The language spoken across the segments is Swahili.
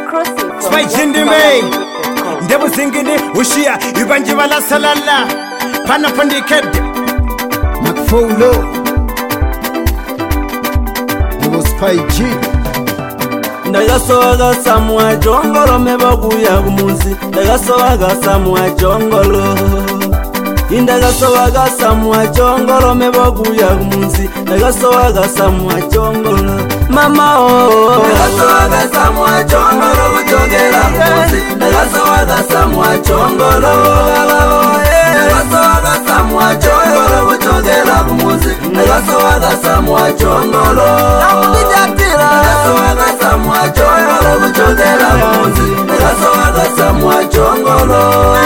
Spy Jindi May Ndebu Zingini Ushia Ibanjivala Salala Panapandiked Macfolo Ndebu Spy G Ndagasowaga samwa jongolo mebaguya kumunsi Ndagasowaga samwa jongolo Indagasowaga samwa jongolo mebaguya kumunsi Ndagasowaga samwa jongolo Mama oh Ndagasowaga samwa jongolo kuchogera kumunsi Ndagasowaga samwa jongolo Ndagasowaga samwa jongolo kuchogera kumunsi Ndagasowaga samwa jongolo Ndagasowaga samwa jongolo kuchogera kumunsi Ndagasowaga samwa jongolo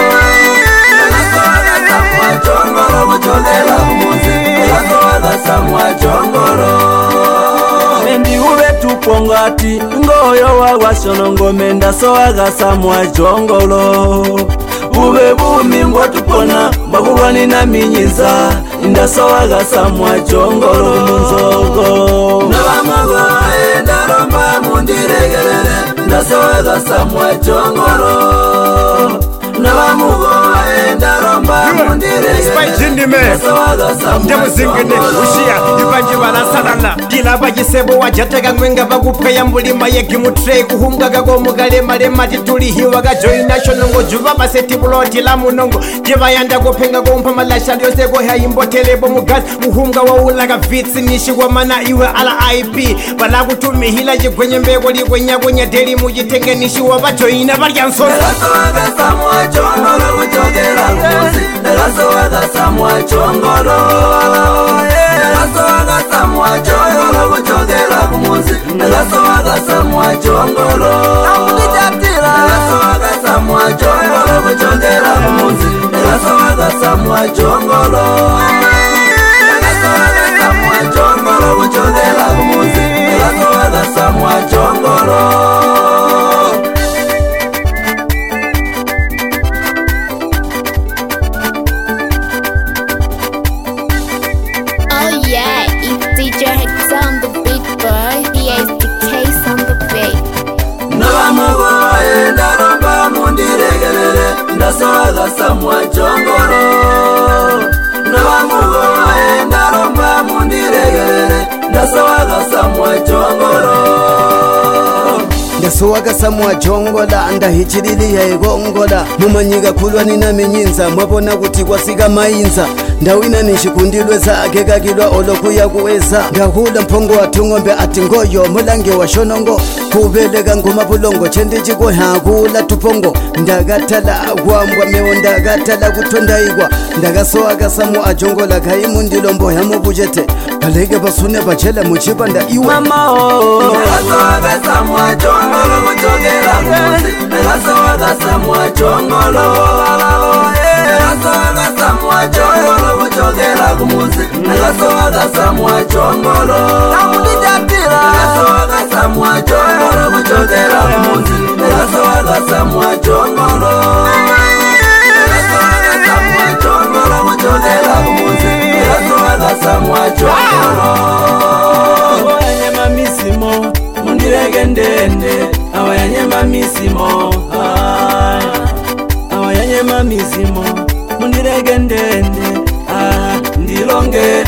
Jongolo muchogera kumunsi Ndagasowaga samwa jongolo Mendi ube tupongati Ngoyo wagwashono ngome Ndasowaga samwa jongolo Ube bumi mbwatupona Mbagulwani na minyiza Ndasowaga samwa jongolo munzogo Nabamugo ndaromba mundiregerere Ndasowaga samwa jongolo Nabamugo ndaromba Spy Jindi May Ndebu Zingini Ushia Ibanjivala Salala Gila bajisebo wajatega ngwenga bagupaya mbulima yegimutre Kuhumgaga go mugale malema tituli hiwaga join national ngo juba baseti buloti la munongo Jiba yanda go penga go mpamalasha lyose go hayimbotelebo mugazi Muhumga wa ulaga vitsi nishi wa mana iwe ala IP Bala kutumi hila jikwenye mbego likwenye kwenye deli mujitenge nishi wa bajoina baryansona Ndagasowaga samwa jongolo kuchogera kumunsi Ndagasowaga samwa jongolo Ndagasowaga samwa jongolo kuchogera kumunsi Ndagasowaga samwa jongolo Ndagasowaga samwa jongolo kuchogera kumunsi Ndagasowaga samwa jongolo Ndagasowaga samwa jongolo kuchogera kumunsi Ndagasowaga samwa jongolo Ndasowaga samwa jongolo Nabamugo ndaromba mundiregerere Ndasowaga samwa jongolo Ndasowaga samwa jongola ndahichirili ya igongola Mumanyiga kulwani na minyinza mwabona kuti kwasiga mayinza Ndawina nishikundilwe zake kakilwa olokuya kuweza Ndahula mpongo watungombe ati ngoyo mulange wa shonongo Kubelega nguma bulongo chende chiko hakula tupongo Ndagatala kwambwa meo ndagatala kutonda igwa Ndagasowaga samwa ajongola kaimu ndilombo yamu bujete Balege basune bachela muchipa nda iwe Mama oh Ndagasowaga samwa jongolo kuchogera kumunsi Ndagasowaga samwa jongolo Ndagasowaga samwa jongolo kuchogera kumunsi Ndagasowaga samwa jongolo Ndagasowaga samwa jongolo kuchogera kumunsi Ndagasowaga samwa jongolo Ndagasowaga samwa jongolo kuchogera kumunsi Ndagasowaga samwa jongolo Awayanyema misimo mundirege ndende Awayanyema misimo Awayanyema misimo mundirege ndende Ndilonge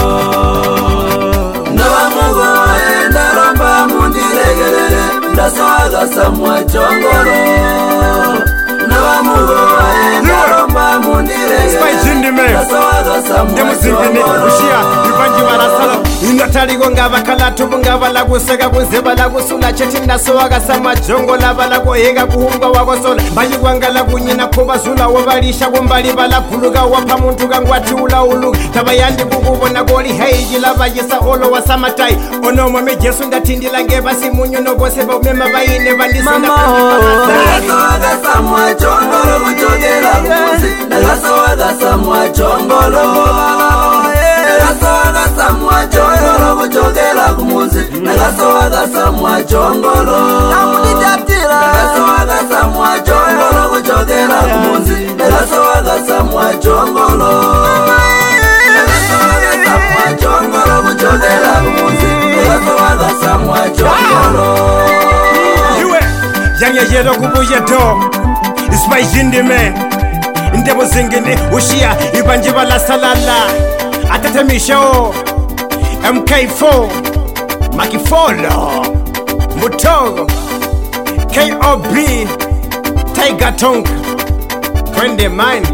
Nabamugo ndaromba mundiregerere Ndasowaga samwa jongolo Nabamugo ndaromba mundiregerere Spy Jindi May Ndebu Zingini Ushia Ibanjivala Salala Inataligo ngabakalatu bungabala gusega kunzebala gusula cheti ndasowaga samwa jongola bala gohega kuhumga wagosola bayigwangala kunyina kubazula wabalisha kumbali bala kuluga wapa muntu gangwati ulaulu tabayandi kukubona goli heiji labajisa olo wa samatai ono mwame jesu ndatindila ngebasi munyu nobose baumema bayine bandisuna Ndagasowaga samwa jongolo kuchogera kumunsi Ndagasowaga samwa jongolo Ndagasowaga samwa jongolo kuchogera kumunsi Ndagasowaga samwa jongolo Ndagasowaga samwa jongolo kuchogera kumunsi Ndagasowaga samwa jongolo Ndagasowaga samwa jongolo kuchogera kumunsi Ndagasowaga samwa jongolo yangeyelo kubuye do isipayindime ndebo zingine ushiya ibanje balasalala atatemisho MK4 Makifolo Mutogo KOB Tiger Tongue Twende mine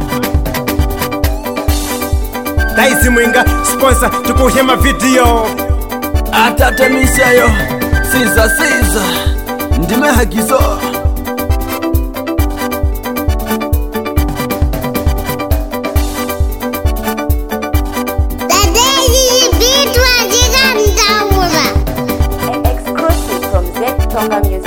Daisy Mwinga sponsor tukuhema video atatemishayo siza ndime hagizo Exclusive from ZTonga Music.